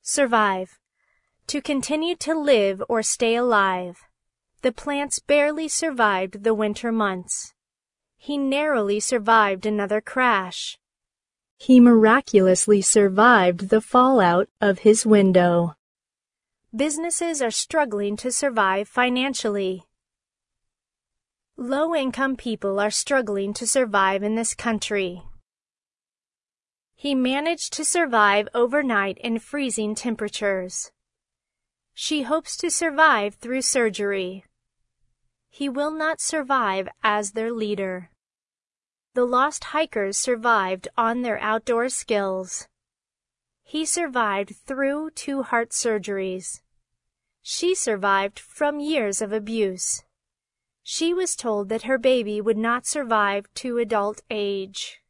Survive. To continue to live or stay alive. The plants barely survived the winter months. He narrowly survived another crash. He miraculously survived the fallout of his window. Businesses are struggling to survive financially. Low-income people are struggling to survive in this country. He managed to survive overnight in freezing temperatures. She hopes to survive through surgery. He will not survive as their leader. The lost hikers survived on their outdoor skills. He survived through 2 heart surgeries. She survived from years of abuse. She was told that her baby would not survive to adult age.